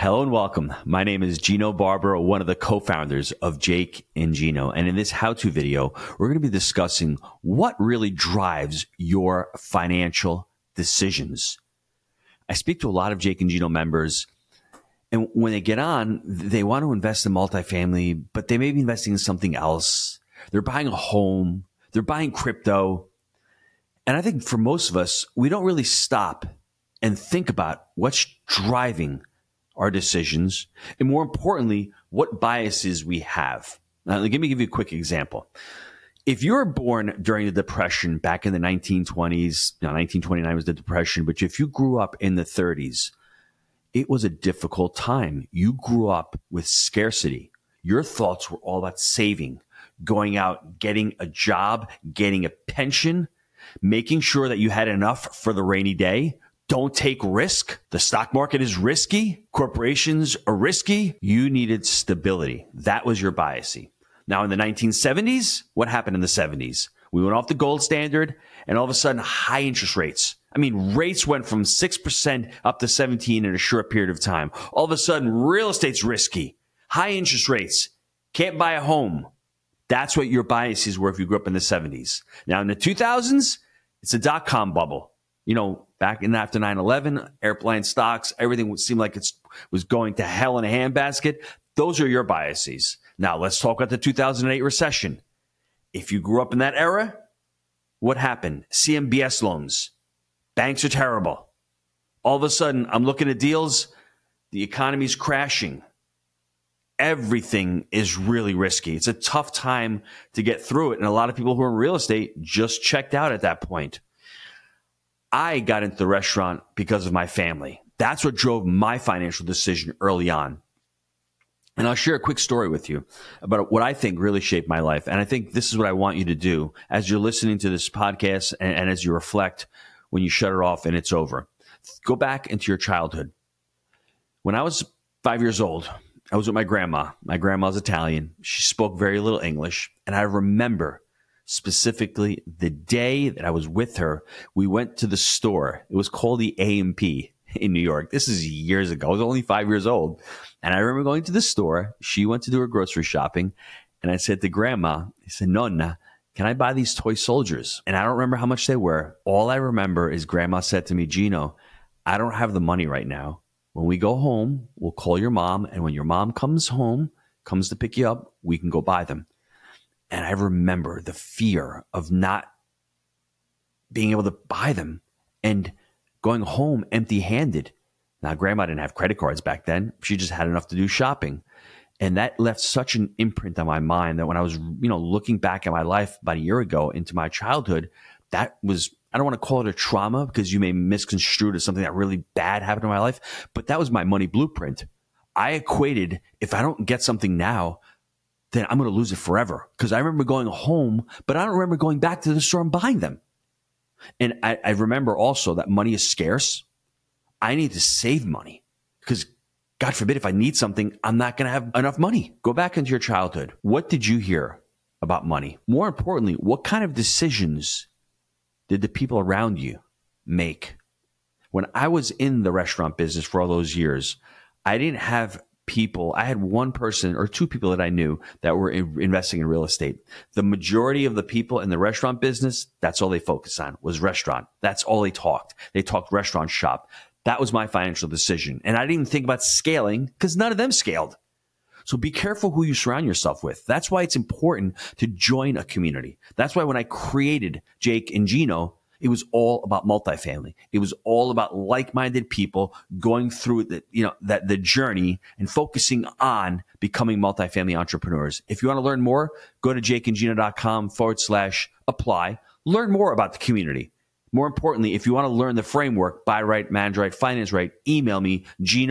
Hello and welcome. My name is Gino Barber, one of the co-founders of Jake and Gino. And in this how-to video, we're going to be discussing what really drives your financial decisions. I speak to a lot of Jake and Gino members, and when they get on, they want to invest in multifamily, but they may be investing in something else. They're buying a home. They're buying crypto. And I think for most of us, we don't really stop and think about what's driving our decisions, and more importantly, what biases we have. Now, let me give you a quick example. If you were born during the Depression back in the 1920s, 1929 was the Depression, but if you grew up in the 30s, it was a difficult time. You grew up with scarcity. Your thoughts were all about saving, going out, getting a job, getting a pension, making sure that you had enough for the rainy day. Don't take risk. The stock market is risky. Corporations are risky. You needed stability. That was your bias. Now, in the 1970s, what happened in the 70s? We went off the gold standard, and all of a sudden, high interest rates. I mean, rates went from 6% up to 17% in a short period of time. All of a sudden, real estate's risky. High interest rates. Can't buy a home. That's what your biases were if you grew up in the 70s. Now, in the 2000s, it's a dot-com bubble. You know, back in after 9/11, airplane stocks, everything seemed like it was going to hell in a handbasket. Those are your biases. Now, let's talk about the 2008 recession. If you grew up in that era, what happened? CMBS loans. Banks are terrible. All of a sudden, I'm looking at deals. The economy's crashing. Everything is really risky. It's a tough time to get through it. And a lot of people who are in real estate just checked out at that point. I got into the restaurant because of my family. That's what drove my financial decision early on. And I'll share a quick story with you about what I think really shaped my life. And I think this is what I want you to do as you're listening to this podcast and as you reflect when you shut it off and it's over. Go back into your childhood. When I was 5 years old, I was with my grandma. My grandma's Italian. She spoke very little English. And I remember specifically the day that I was with her, we went to the store. It was called the A&P in New York. This is years ago. I was only 5 years old. And I remember going to the store. She went to do her grocery shopping. And I said to Grandma, I said, Nonna, can I buy these toy soldiers? And I don't remember how much they were. All I remember is Grandma said to me, Gino, I don't have the money right now. When we go home, we'll call your mom. And when your mom comes home, comes to pick you up, we can go buy them. And I remember the fear of not being able to buy them and going home empty-handed. Now, Grandma didn't have credit cards back then. She just had enough to do shopping. And that left such an imprint on my mind that when I was, looking back at my life about a year ago into my childhood, that was, I don't want to call it a trauma because you may misconstrue it as something that really bad happened in my life, but that was my money blueprint. I equated, if I don't get something now, then I'm going to lose it forever. Because I remember going home, but I don't remember going back to the store and buying them. And I remember also that money is scarce. I need to save money because God forbid if I need something, I'm not going to have enough money. Go back into your childhood. What did you hear about money? More importantly, what kind of decisions did the people around you make? When I was in the restaurant business for all those years, I didn't have people. I had one person or two people that I knew that were investing in real estate. The majority of the people in the restaurant business, that's all they focused on was restaurant. That's all they talked. They talked restaurant shop. That was my financial decision. And I didn't even think about scaling because none of them scaled. So be careful who you surround yourself with. That's why it's important to join a community. That's why when I created Jake and Gino, it was all about multifamily. It was all about like-minded people going through the journey and focusing on becoming multifamily entrepreneurs. If you want to learn more, go to jakeandgino.com/apply. Learn more about the community. More importantly, if you want to learn the framework, buy right, manage right, finance right, email me,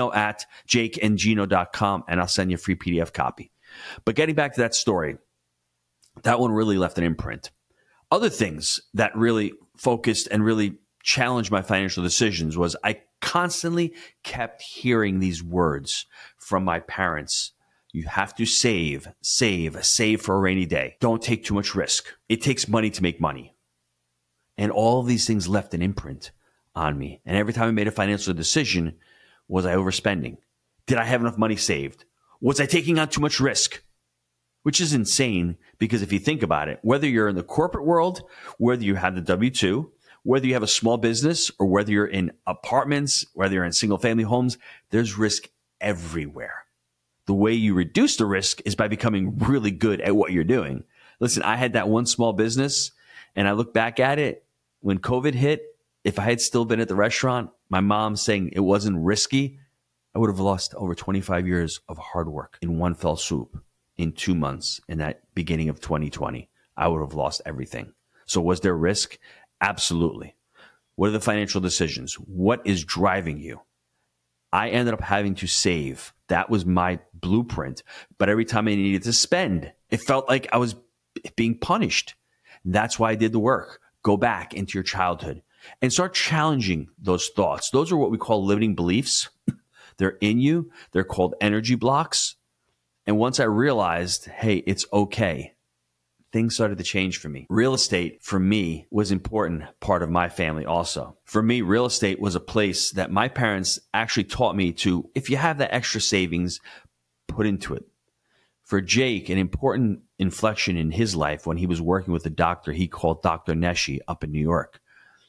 gino@jakeandgino.com, and I'll send you a free PDF copy. But getting back to that story, that one really left an imprint. Other things that really focused and really challenged my financial decisions was I constantly kept hearing these words from my parents. You have to save for a rainy day. Don't take too much risk. It takes money to make money. And all of these things left an imprint on me. And every time I made a financial decision, was I overspending? Did I have enough money saved? Was I taking on too much risk? Which is insane because if you think about it, whether you're in the corporate world, whether you have the W-2, whether you have a small business, or whether you're in apartments, whether you're in single family homes, there's risk everywhere. The way you reduce the risk is by becoming really good at what you're doing. Listen, I had that one small business and I look back at it when COVID hit. If I had still been at the restaurant, my mom saying it wasn't risky, I would have lost over 25 years of hard work in one fell swoop. In 2 months, in that beginning of 2020, I would have lost everything. So was there risk? Absolutely. What are the financial decisions? What is driving you? I ended up having to save. That was my blueprint. But every time I needed to spend, it felt like I was being punished. That's why I did the work. Go back into your childhood and start challenging those thoughts. Those are what we call limiting beliefs. They're in you. They're called energy blocks. And once I realized, hey, it's okay, things started to change for me. Real estate, for me, was an important part of my family also. For me, real estate was a place that my parents actually taught me to, if you have that extra savings, put into it. For Jake, an important inflection in his life when he was working with a doctor he called Dr. Neshi up in New York.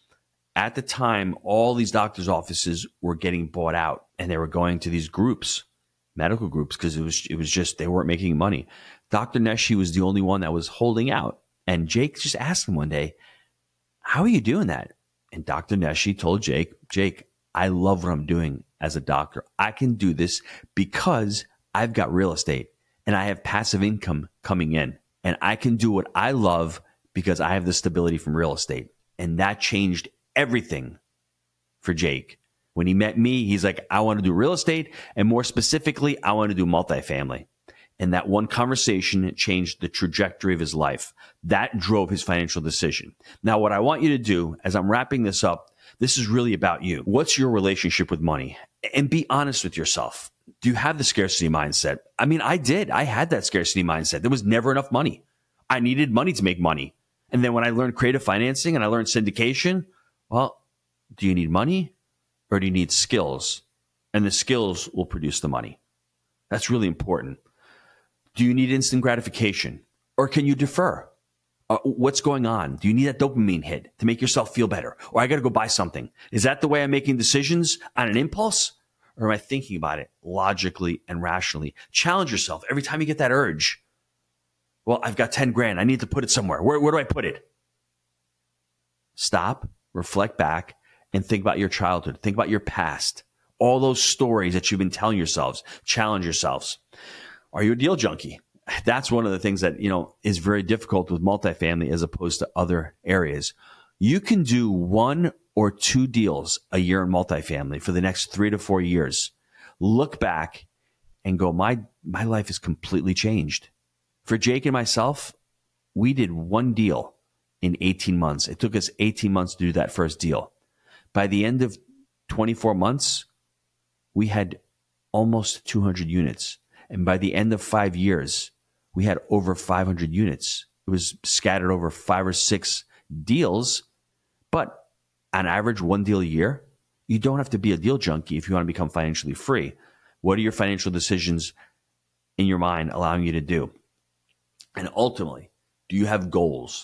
At the time, all these doctors' offices were getting bought out and they were going to these groups, medical groups, because it was just they weren't making money. Dr. Neshi was the only one that was holding out. And Jake just asked him one day, how are you doing that? And Dr. Neshi told Jake, I love what I'm doing as a doctor. I can do this because I've got real estate and I have passive income coming in. And I can do what I love because I have the stability from real estate. And that changed everything for Jake. When he met me, he's like, I want to do real estate. And more specifically, I want to do multifamily. And that one conversation changed the trajectory of his life. That drove his financial decision. Now, what I want you to do as I'm wrapping this up, this is really about you. What's your relationship with money? And be honest with yourself. Do you have the scarcity mindset? I mean, I did. I had that scarcity mindset. There was never enough money. I needed money to make money. And then when I learned creative financing and I learned syndication, well, do you need money or do you need skills? And the skills will produce the money. That's really important. Do you need instant gratification or can you defer? What's going on? Do you need that dopamine hit to make yourself feel better? Or I got to go buy something. Is that the way I'm making decisions on an impulse? Or am I thinking about it logically and rationally? Challenge yourself every time you get that urge. Well, I've got 10 grand. I need to put it somewhere. Where do I put it? Stop, reflect back, and think about your childhood. Think about your past. All those stories that you've been telling yourselves. Challenge yourselves. Are you a deal junkie? That's one of the things that, is very difficult with multifamily as opposed to other areas. You can do 1 or 2 deals a year in multifamily for the next 3 to 4 years. Look back and go, my life is completely changed. For Jake and myself, we did 1 deal in 18 months. It took us 18 months to do that first deal. By the end of 24 months, we had almost 200 units. And by the end of 5 years, we had over 500 units. It was scattered over 5 or 6 deals, but on average, 1 deal a year. You don't have to be a deal junkie if you want to become financially free. What are your financial decisions in your mind allowing you to do? And ultimately, do you have goals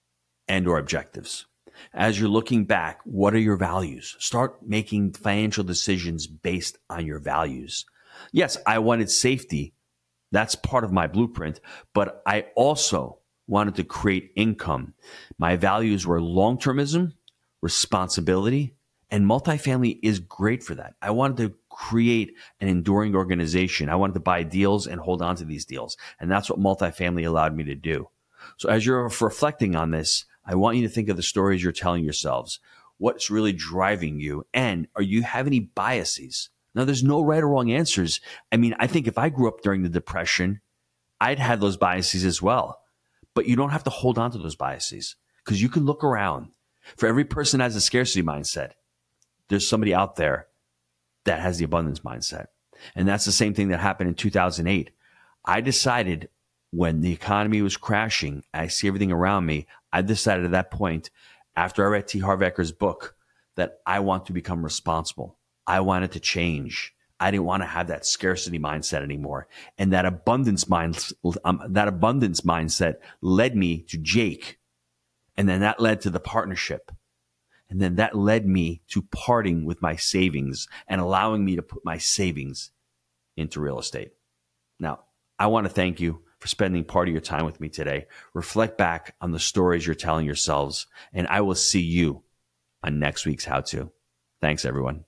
and or objectives? As you're looking back, what are your values? Start making financial decisions based on your values. Yes, I wanted safety. That's part of my blueprint, but I also wanted to create income. My values were long-termism, responsibility, and multifamily is great for that. I wanted to create an enduring organization. I wanted to buy deals and hold on to these deals. And that's what multifamily allowed me to do. So as you're reflecting on this, I want you to think of the stories you're telling yourselves. What's really driving you? And are you have any biases? Now, there's no right or wrong answers. I mean, I think if I grew up during the Depression, I'd had those biases as well. But you don't have to hold on to those biases because you can look around. For every person that has a scarcity mindset, there's somebody out there that has the abundance mindset. And that's the same thing that happened in 2008. I decided when the economy was crashing, I see everything around me, I decided at that point, after I read T. Harv Eker's book, that I want to become responsible. I wanted to change. I didn't want to have that scarcity mindset anymore. And that abundance mindset led me to Jake. And then that led to the partnership. And then that led me to parting with my savings and allowing me to put my savings into real estate. Now, I want to thank you for spending part of your time with me today. Reflect back on the stories you're telling yourselves, and I will see you on next week's How To. Thanks, everyone.